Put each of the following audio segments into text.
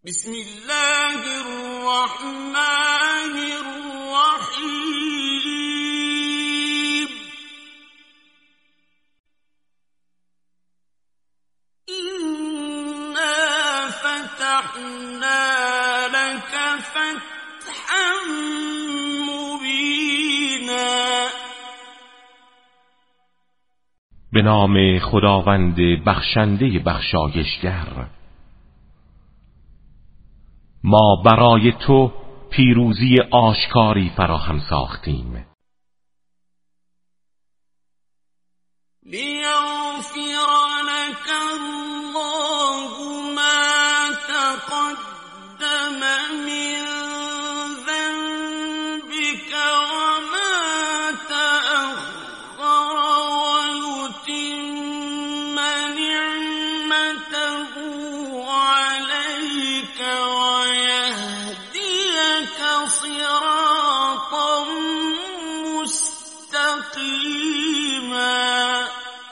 بسم الله الرحمن الرحیم إنا فتحنا لك فتحا مبینا. به نام خداوند بخشنده بخشایشگر. ما برای تو پیروزی آشکاری فراهم ساختیم. لیغفر لك الله ما تقدم من ذنبك وما تأخر ويتم نعمته عليك ويهديك صراطا مستقیما.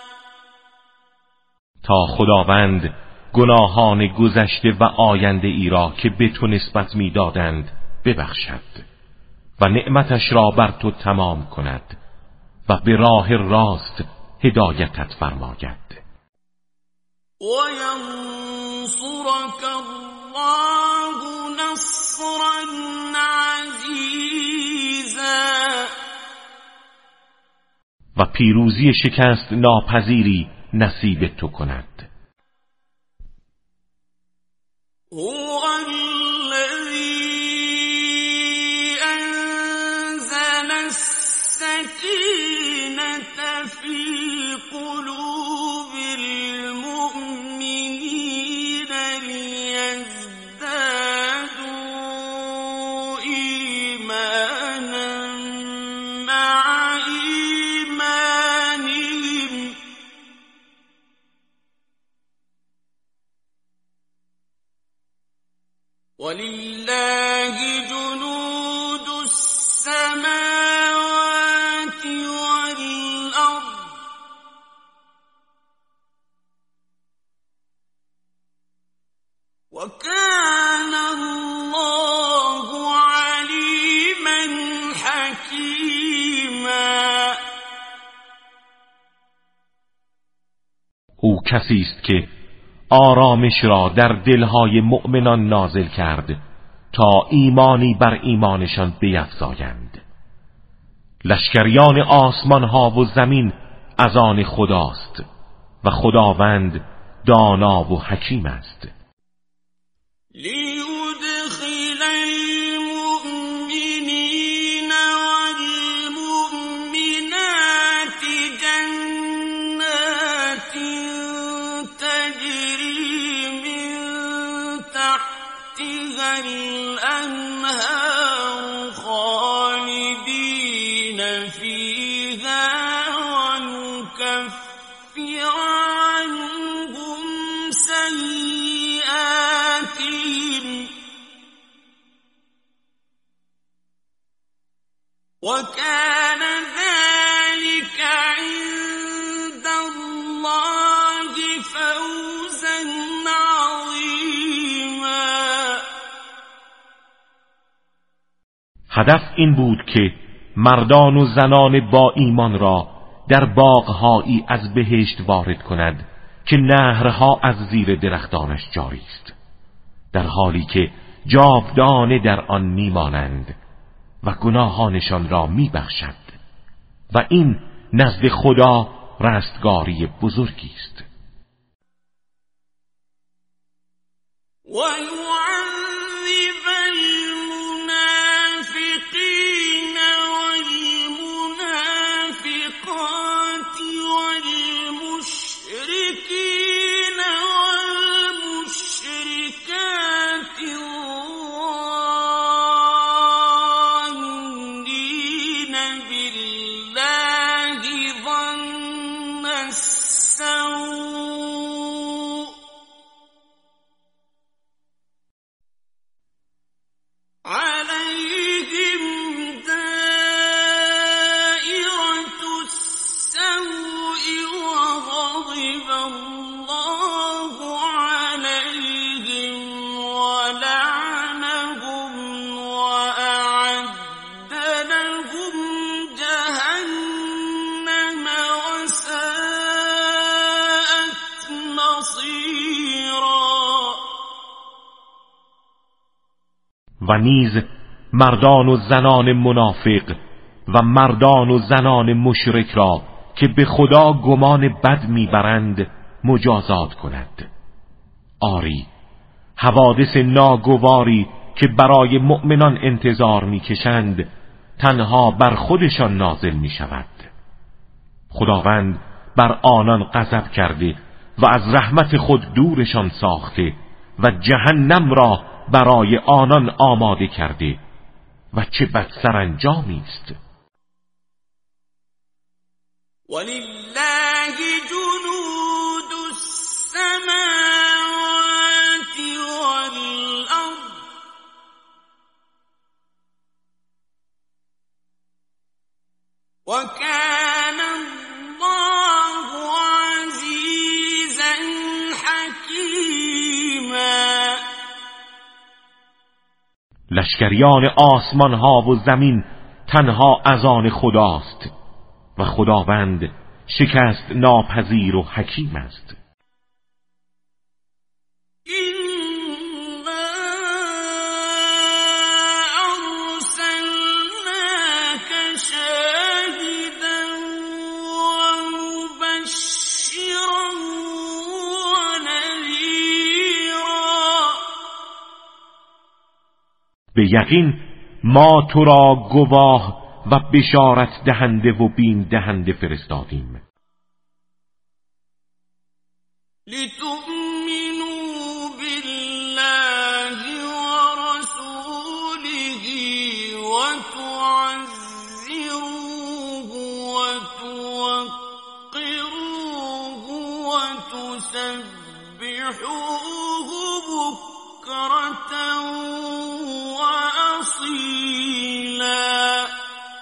تا خداوند گناهان گذشته و آینده ای را که به تو نسبت می‌دادند ببخشد و نعمتش را بر تو تمام کند و به راه راست هدایتت فرماید. وینصرک الله نصرا عزیزا. و پیروزی شکست ناپذیری نصیب تو کند. هو الذی انزل السکینة فی قلوب المؤمنین لیزدادوا ایمانا مع ایمانهم ولله جنود السماوات والأرض وكان الله عليما حكيما. او کسی است که آرامش را در دلهای مؤمنان نازل کرد تا ایمانی بر ایمانشان بیفزایند. لشکریان آسمان ها و زمین از آن خداست و خداوند دانا و حکیم است. لیدخل المؤمنین والمؤمنات جنات تجری من تحتها الانهار خالدین فیها ونکفر عنهم سیئاتهم وكان ذلك عند الله فوزا عظيما. هدف این بود که مردان و زنان با ایمان را در باغهایی از بهشت وارد کند که نهرها از زیر درختانش جاری است، در حالی که جاودانه در آن میمانند و گناهانشان را میبخشد و این نزد خدا رستگاری بزرگی است. و نیز مردان و زنان منافق و مردان و زنان مشرک را که به خدا گمان بد میبرند مجازات کند. آری، حوادث ناگواری که برای مؤمنان انتظار میکشند تنها بر خودشان نازل میشود. خداوند بر آنان غضب کرده و از رحمت خود دورشان ساخته و جهنم را برای آنان آماده کرده و چه بد سرانجامی است. ولله جنود السماوات والأرض وكان الله عزيزا حكيما. لشکریان آسمان ها و زمین تنها از آن خداست و خداوند شکست ناپذیر و حکیم است. به یقین ما تو را گواه و بشارت دهنده و بیم دهنده فرستادیم. لتؤمنوا بالله ورسوله وتعزروه وتوقروه وتسبحوه بكرة وأصيلا.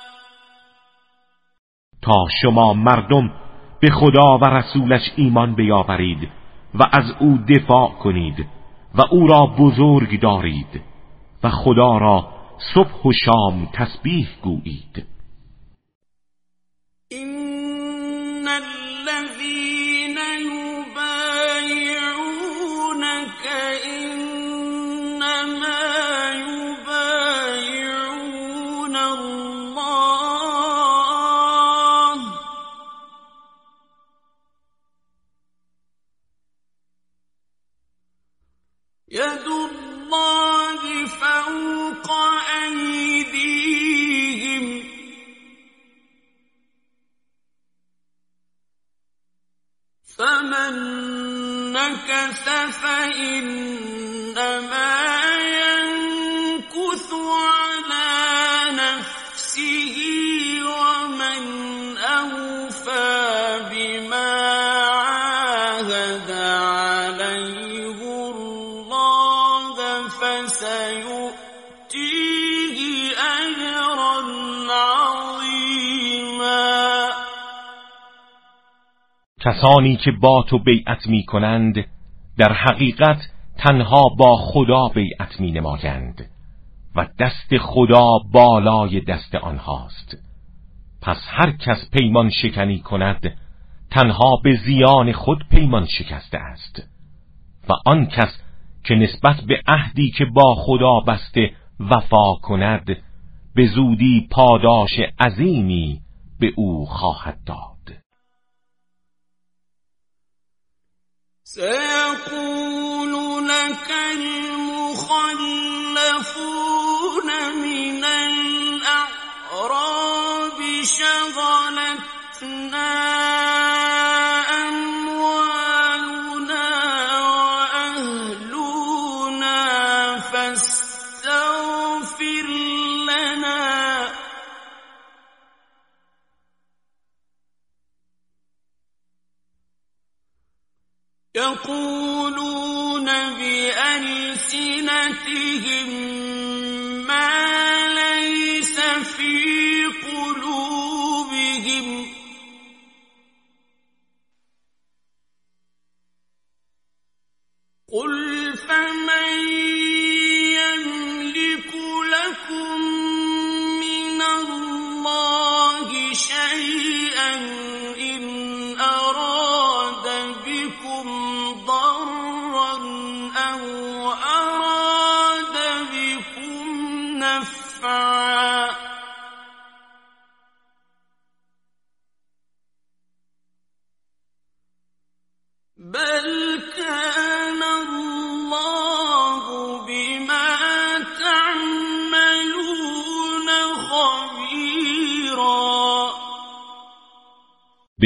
تا شما مردم به خدا و رسولش ایمان بیاورید و از او دفاع کنید و او را بزرگ دارید و خدا را صبح و شام تسبیح گویید. إن الذين يبايعونك إنما يبايعون الله يد الله فوق أيديهم فمن نكث فإنما ينكث على نفسه ومن أوفى بما عاهد عليه الله فسيؤتيه أجرا عظيما. کسانی که با تو بیعت می کنند در حقیقت تنها با خدا بیعت می نمایند و دست خدا بالای دست آنهاست. پس هر کس پیمان شکنی کند تنها به زیان خود پیمان شکسته است و آن کس که نسبت به عهدی که با خدا بسته وفا کند به زودی پاداش عظیمی به او خواهد داد. سيقول لك المخلفون من الأعراب شغلتنا أموالنا وأهلنا فاستغفر لنا يقولون بألسنتهم ما ليس في قلوبهم قل فمن يملك لكم من الله شيئا إن أراد بكم ضرا أو أراد بكم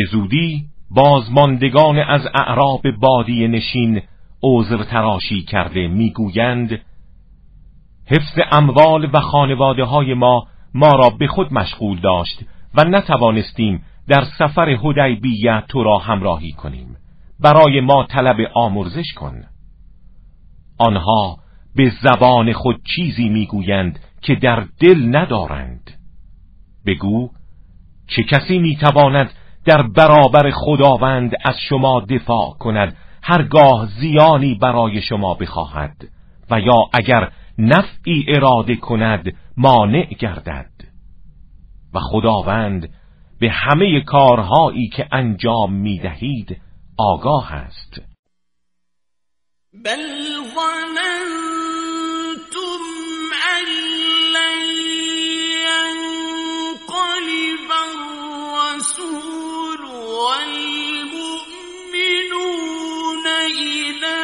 به زودی بازماندگان از اعراب بادیه نشین عذر تراشی کرده میگویند حفظ اموال و خانواده های ما را به خود مشغول داشت و نتوانستیم در سفر حدیبیه تو را همراهی کنیم. برای ما طلب آمرزش کن. آنها به زبان خود چیزی میگویند که در دل ندارند. بگو چه کسی میتواند در برابر خداوند از شما دفاع کند هرگاه زیانی برای شما بخواهد و یا اگر نفعی اراده کند مانع گردد و خداوند به همه کارهایی که انجام میدهید آگاه است. بل ظننتم ان لن ينقلب الرسول والمؤمنون إلى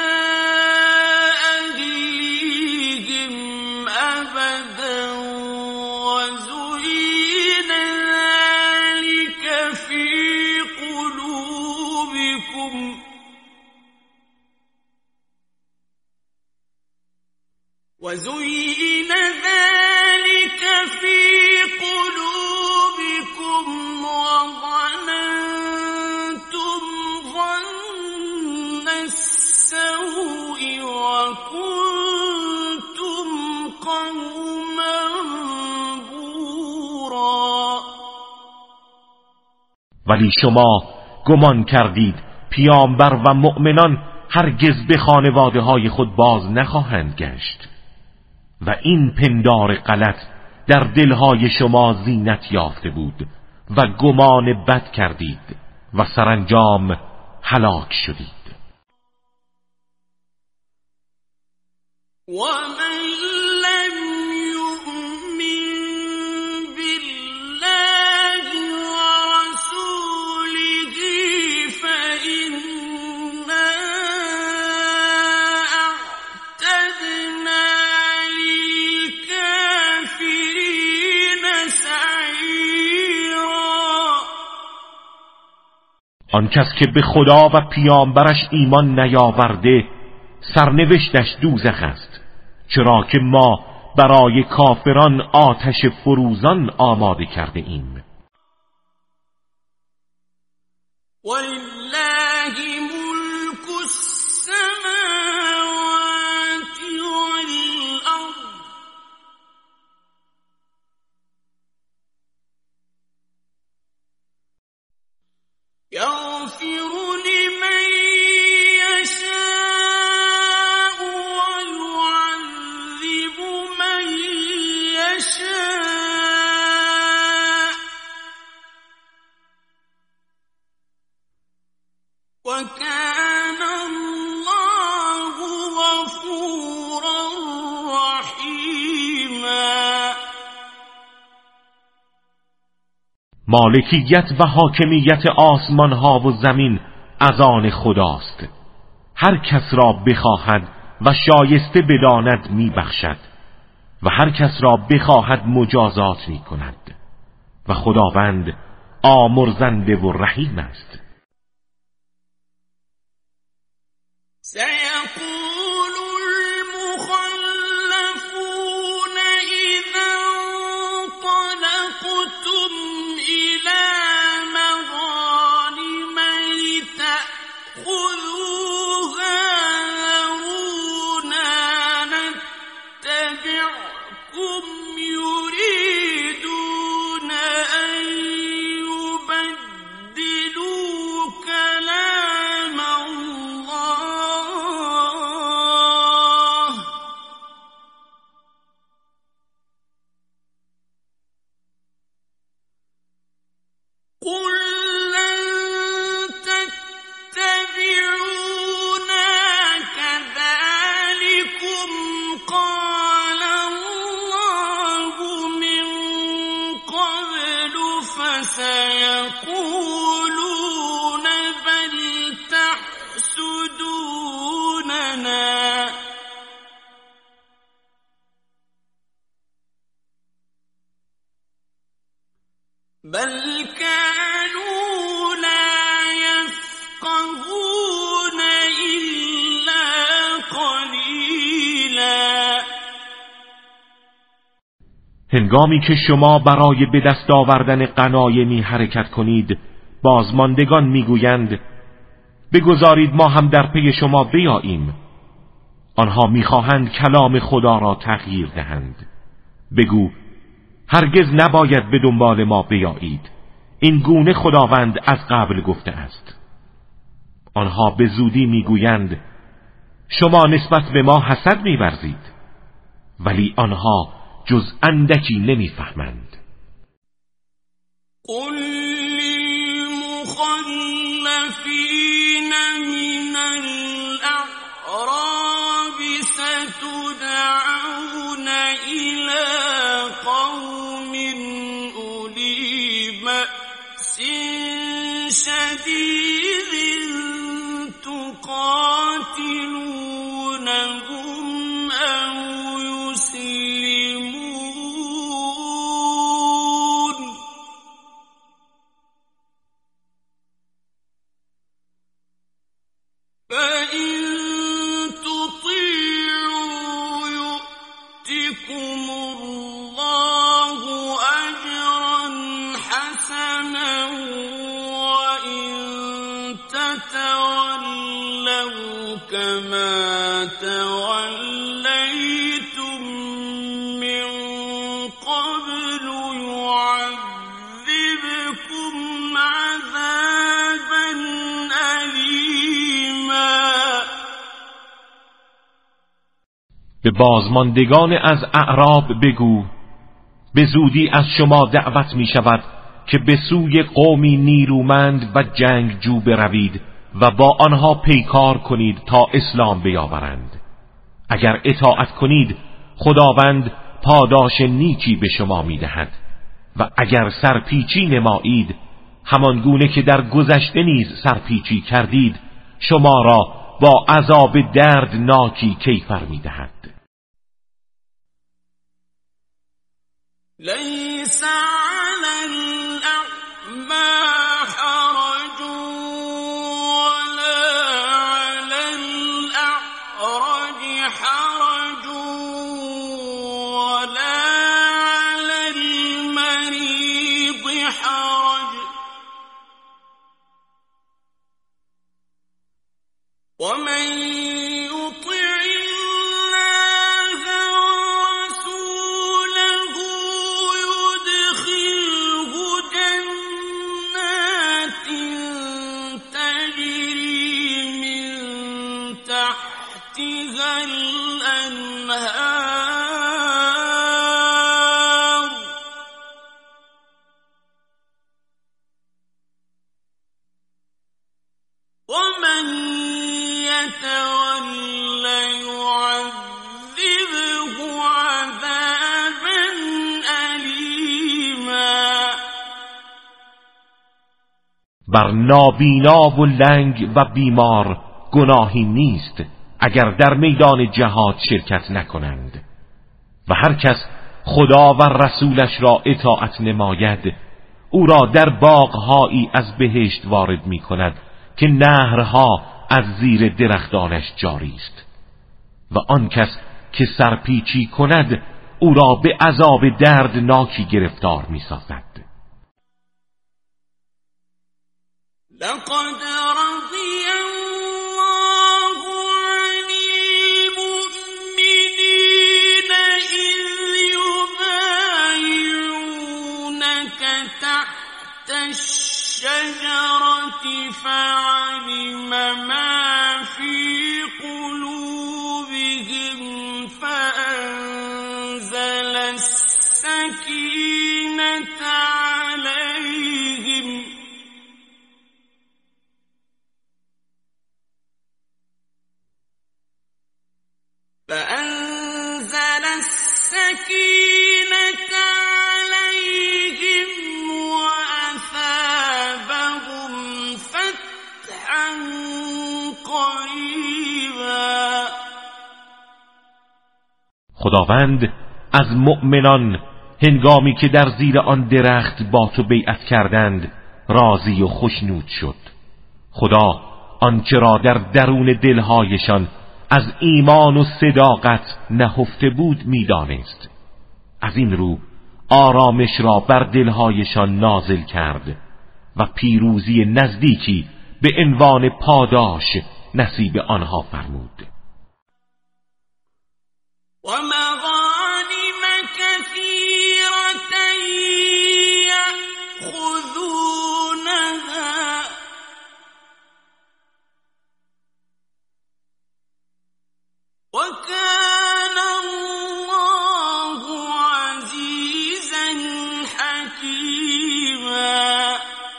أهليهم أبدا وزين ذلك في قلوبكم وزين ذلك في قلوبكم وظننتم ظن السوء وكنتم قوما بورا. ولی شما گمان کردید پیامبر و مؤمنان هرگز به خانواده های خود باز نخواهند گشت و این پندار غلط در دلهای شما زینت یافته بود و گمان بد کردید و سرانجام هلاک شدید. ومن لم يؤمن بالله ورسوله فإنا أعتدنا للكافرين سعيرا. آن کس که به خدا و پیامبرش ایمان نیاورده سرنوشتش دوزخ است، چرا که ما برای کافران آتش فروزان آماده کرده ایم. ولله ملك السماوات والأرض يغفر لمن يشاء ويعذب من يشاء وكان الله غفورا رحيما. مالکیت و حاکمیت آسمان ها و زمین از آن خداست. هر کس را بخواهد و شایسته بداند میبخشد و هر کس را بخواهد مجازات میکند و خداوند آمرزنده و رحیم است. سيقول المخلفون إذا انطلقتم إلى مغانم لتأخذوها ذرونا نتبعكم يريدون أن يبدلوا كلام الله قل لن تتبعونا كذلكم قال الله من قبل فسيقولون بل تحسدوننا بل كانوا لا هنگامی که شما برای به دست آوردن غنایمی حرکت کنید، بازماندگان میگویند بگذارید ما هم در پی شما بیاییم. آنها میخواهند کلام خدا را تغییر دهند. بگو هرگز نباید به دنبال ما بیایید، این گونه خداوند از قبل گفته است. آنها به زودی میگویند شما نسبت به ما حسد می‌ورزید، ولی آنها جز اندکی نمیفهمند. قل للمخلفین من الاعراب ستدعون إلى قوم أولی بأس شدید تقاتلونهم أو يسلمون فإن تطيعوا يؤتكم الله أجرا حسنا وإن تتولوا كما توليتم من قبل يعذبكم عذابا أليما. به بازماندگان از اعراب بگو به زودی از شما دعوت می شود که به سوی قومی نیرومند و جنگجو بروید و با آنها پیکار کنید تا اسلام بیاورند. اگر اطاعت کنید خداوند پاداش نیکی به شما می دهد و اگر سرپیچی نمایید همان گونه که در گذشته نیز سرپیچی کردید شما را با عذاب دردناکی کیفر می دهد. ليس على الأعمى حرج ولا على الأعرج حرج ولا على المريض حرج ومن يطع الله ورسوله يدخله جنات تجري من تحتها الأنهار ومن يتول يعذبه عذابا أليما. بر نابینا و لنگ و بیمار گناهی نیست اگر در میدان جهاد شرکت نکنند و هر کس خدا و رسولش را اطاعت نماید او را در باغهایی از بهشت وارد می کند که نهرها از زیر درختانش جاری است و آن کس که سرپیچی کند او را به عذاب دردناکی گرفتار می سازد. لقد رضي الله عن المؤمنين إذ يبايعونك تحت الشجرة فعلم ما في قلوبهم فأنزل السكينة عليهم وأثابهم فتحا قريبا. خداوند از مؤمنان هنگامی که در زیر آن درخت با تو بیعت کردند راضی و خوشنود شد. خدا آنچه را در درون دلهایشان از ایمان و صداقت نهفته بود میدانست. از این رو آرامش را بر دلهایشان نازل کرد و پیروزی نزدیکی به عنوان پاداش نصیب آنها فرمود. و مغانم کثیرة یأخذونها و کان الله عزیزا حکیما.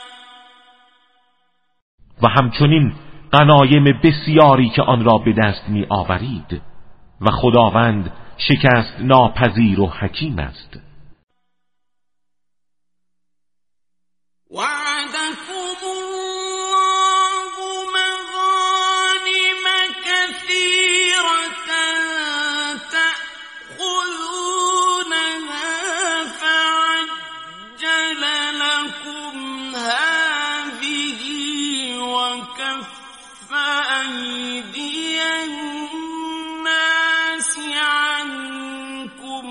و همچنین غنایم بسیاری که آن را به دست می آورید و خداوند شکست ناپذیر و حکیم است. وعدكم الله مغانم كثيرة تأخذونها فعجل لكم هذه وكف أيدي الناس عنكم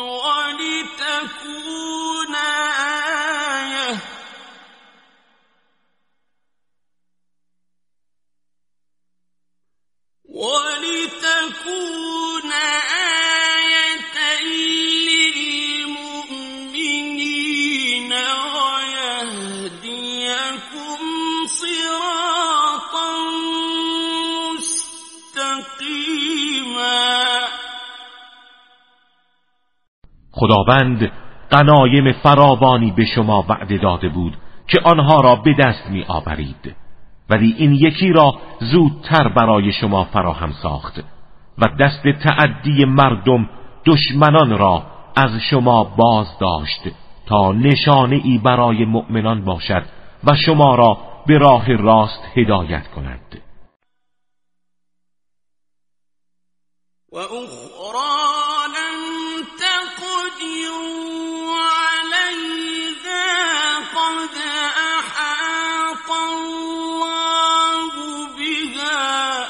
ولتكون آية للمؤمنين ويهديكم صراطا مستقيما. خداوند غنایم فراوانی به شما وعده داده بود که آنها را به دست می آورید، ولی این یکی را زودتر برای شما فراهم ساخت و دست تعدی مردم دشمنان را از شما باز داشت تا نشانه ای برای مؤمنان باشد و شما را به راه راست هدایت کند. و اخرى لم تقدروا عليها قد احاط الله بها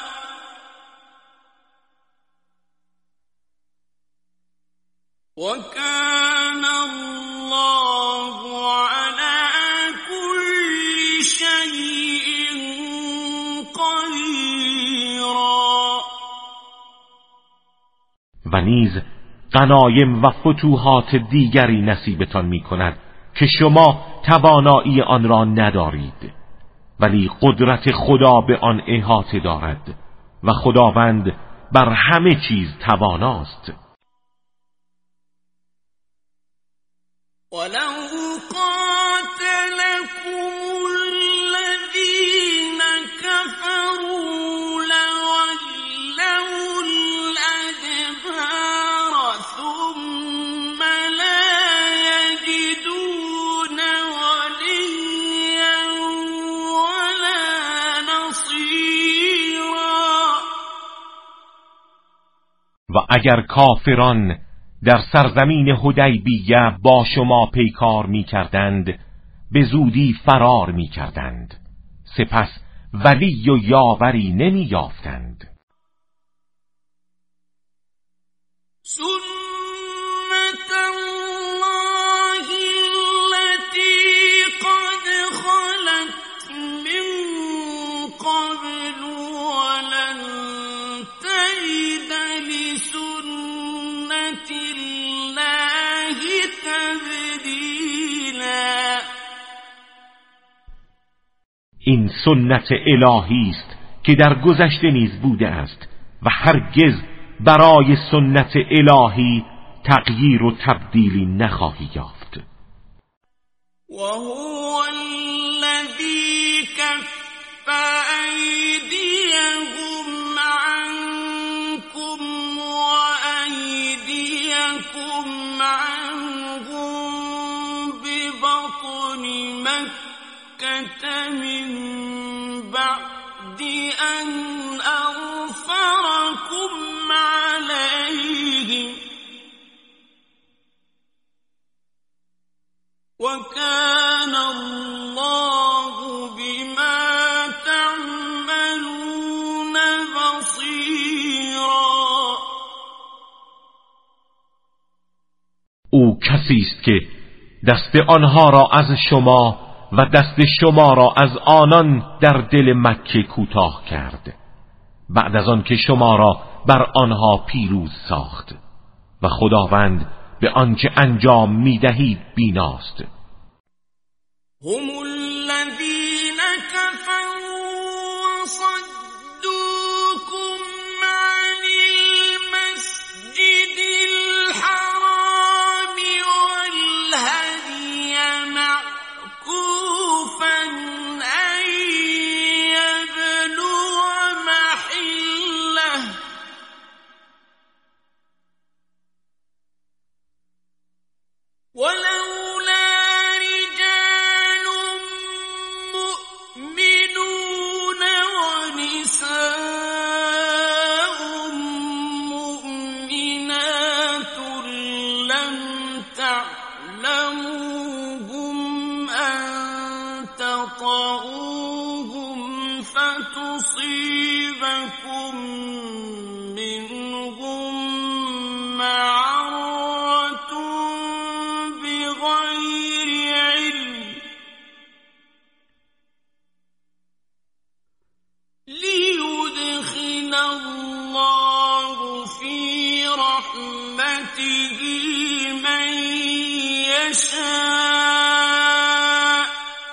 وكان الله على كل شيء قديرا. و نیز غنایم و فتوحات دیگری نصیبتان می کند که شما توانایی آن را ندارید، ولی قدرت خدا به آن احاطه دارد و خداوند بر همه چیز تواناست. ولو قاتلكم الذين كفروا لولوا الأدبار ثم لا يجدون وليا ولا نصيرا. و اگر کافران در سرزمین حدیبیه با شما پیکار می کردند به زودی فرار می کردند، سپس ولی و یاوری نمی یافتند. سنت الله التي قد خلت من قبل ولن تجد لسنت الله تبدیلا. این سنت الهی است که در گذشته نیز بوده است و هرگز برای سنت الهی تغییر و تبدیلی نخواهی یافت. وهو الذي كف أيديهم عنكم وأيديكم عنهم ببطن مكة من بعد أن أظفركم عليهم وكان الله بما تعملون بصيرا. او کسی است که دست آنها را از شما و دست شما را از آنان در دل مکه کوتاه کرد بعد از آن که شما را بر آنها پیروز ساخت و خداوند به آنچه انجام می‌دهید بیناست. هم الذين كفروا وصدوكم عن المسجد الحرام والهدي معكوفا أن يبلغ محله ولولا رجال مؤمنون ونساء مؤمنات لم تعلموهم أن تطؤوهم فتصيبكم منهم معرة بغير علم ليدخل الله في رحمته من يشاء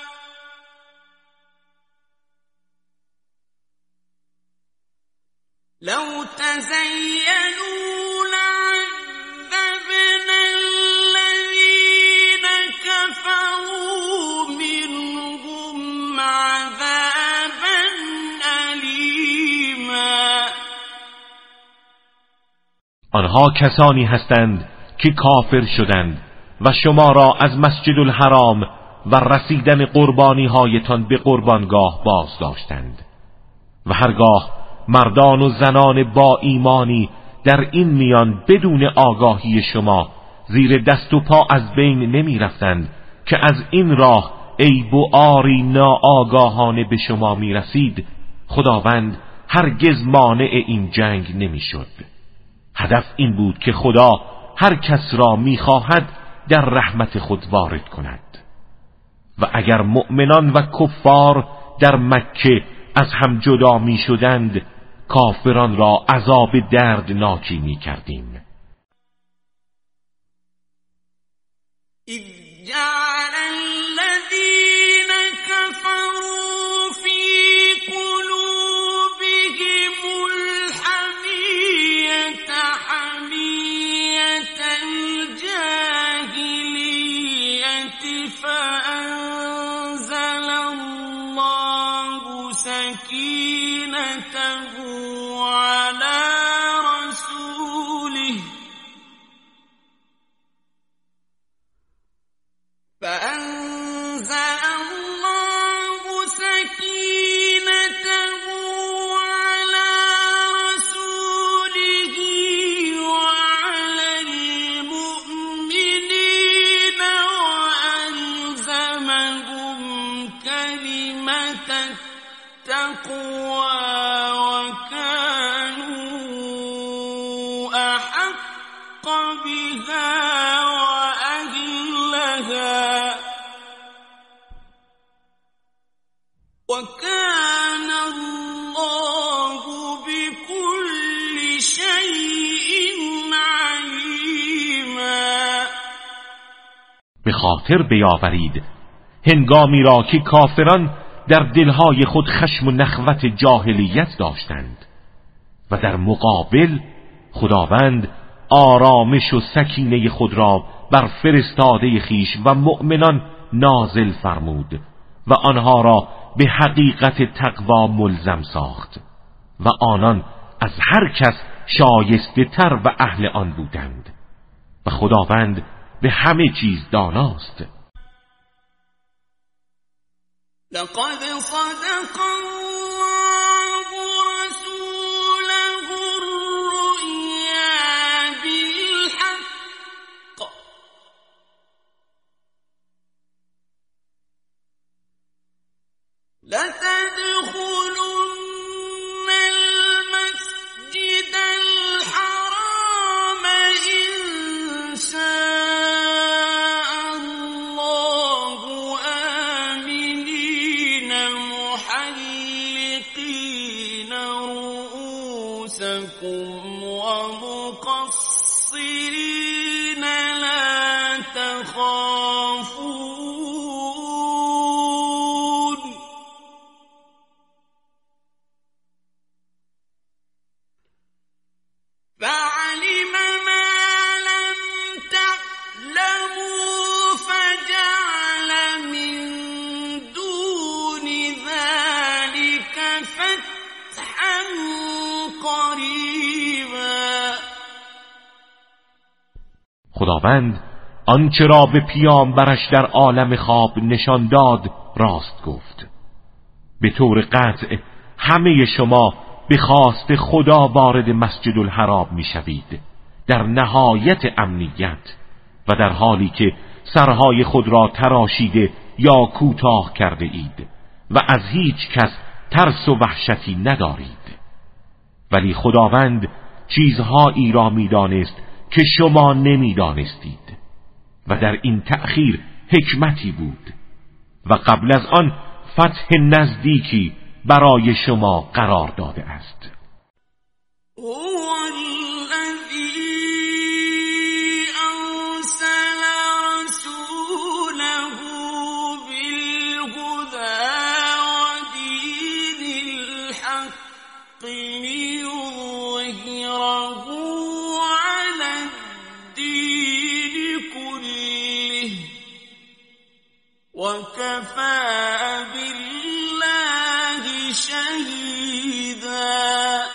لو تزينوا لعذبنا الذين كفروا منهم عذابا أليما. آنها کسانی هستند که کافر شدند و شما را از مسجد الحرام و رسیدن قربانی هایتان به قربانگاه باز داشتند و هرگاه مردان و زنان با ایمانی در این میان بدون آگاهی شما زیر دست و پا از بین نمی رفتند که از این راه عیب و عاری ناآگاهانه به شما می رسید، خداوند هرگز مانع این جنگ نمی شد. هدف این بود که خدا هر کس را می خواهد در رحمت خود وارد کند و اگر مؤمنان و کفار در مکه از هم جدا می شدند کافران را عذاب دردناکی می کردیم. إذ جعل الذين كفروا في قلوبهم الحمية حمية الجاهلية فأنزل الله سكينته على رسوله وعلى المؤمنين وألزمهم كلمة التقوى وكانوا أحق بها وأهلها وكان الله بكل شيء عليما. به خاطر بیاورید هنگامی را که کافران در دلهای خود خشم و نخوت جاهلیت داشتند و در مقابل خداوند آرامش و سکینه خود را بر فرستاده خیش و مؤمنان نازل فرمود و آنها را به حقیقت تقوا ملزم ساخت و آنان از هر کس شایسته تر و اهل آن بودند و خداوند به همه چیز داناست. لقد صدق الله رسوله الرؤيا بالحق لتدخلن المسجد الحرام إن شاء تخافون فعلم ما لم تعلموا فجعل من دون ذلك فتحا قریبا. خداوند آنچه را به پیامبرش در عالم خواب نشان داد راست گفت. به طور قطع همه شما به خواست خدا وارد مسجد الحرام می شوید در نهایت امنیت و در حالی که سرهای خود را تراشیده یا کوتاه کرده اید و از هیچ کس ترس و وحشتی ندارید. ولی خداوند چیزهایی را می دانست که شما نمی دانستید و در این تأخیر حکمتی بود و قبل از آن فتح نزدیکی برای شما قرار داده است. وَكَفَى بِاللَّهِ شَهِيدًا.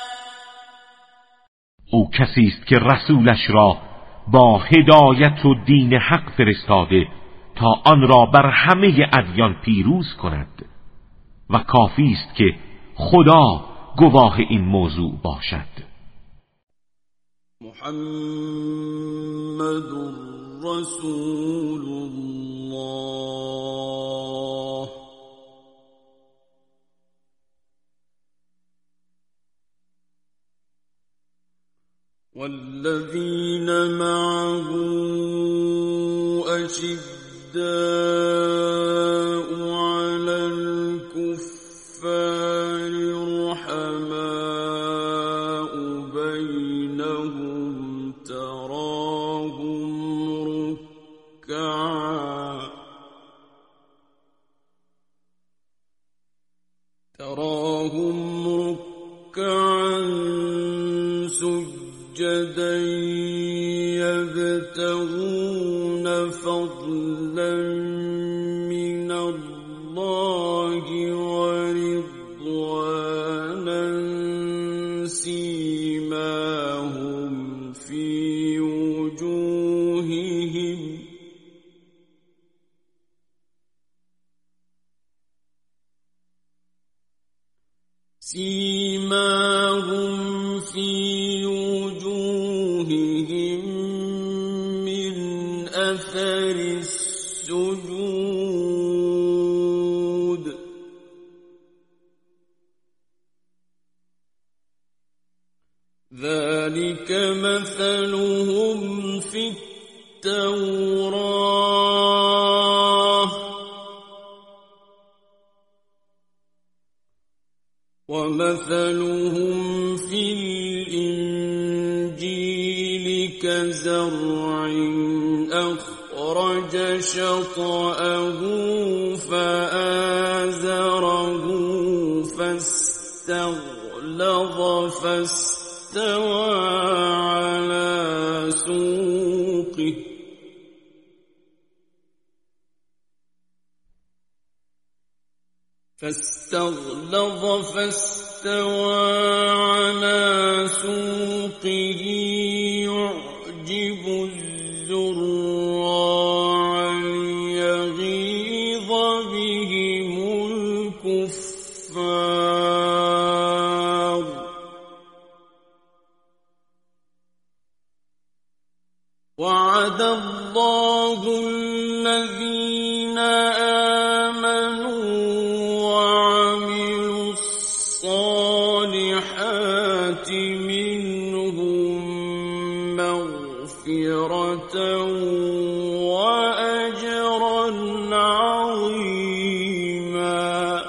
او کسی است که رسولش را با هدایت و دین حق فرستاده تا آن را بر همه ادیان پیروز کند و کافی است که خدا گواه این موضوع باشد. محمد رسول الله والذين معه أشداء على الكفار رحماء بينهم تراهم ركعا سجدا يبتغون فضلا من الله ورضوانا سيماهم في وجوههم من أثر السجود ذلك مثلهم في التوراة ومثلهم في الإنجيل كزرع أخرج شطأه فآزره فاستغلظ فاستوى على سوقه يعجب الزراع ليغيظ بهم الكفار وعد الله الذين آمنوا وعملوا الصالحات منهم مغفرة وأجرا عظيما.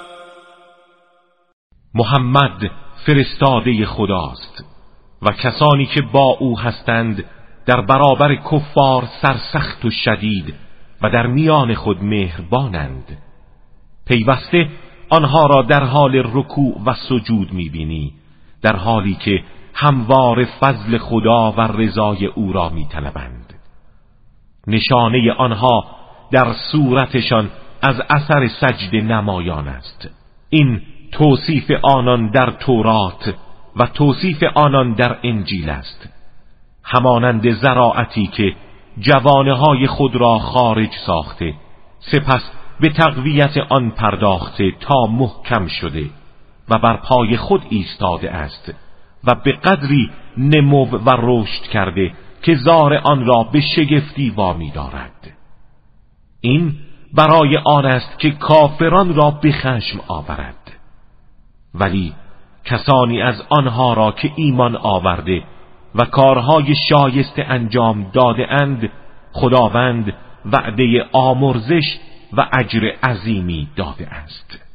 محمد فرستاده خداست و کسانی که با او هستند در برابر کفار سرسخت و شدید و در میان خود مهربانند. پیوسته آنها را در حال رکوع و سجود می‌بینی، در حالی که هموار فضل خدا و رضای او را می‌طلبند. نشانه آنها در صورتشان از اثر سجده نمایان است. این توصیف آنان در تورات و توصیف آنان در انجیل است، همانند زراعتی که جوانه‌های خود را خارج ساخته، سپس به تقویت آن پرداخته تا محکم شده و بر پای خود ایستاده است و به قدری نمو و رشد کرده که زار آن را به شگفتی وامی دارد. این برای آن است که کافران را به خشم آورد، ولی کسانی از آنها را که ایمان آورده و کارهای شایسته انجام داده اند، خداوند وعده آمرزش و اجر عظیمی داده است.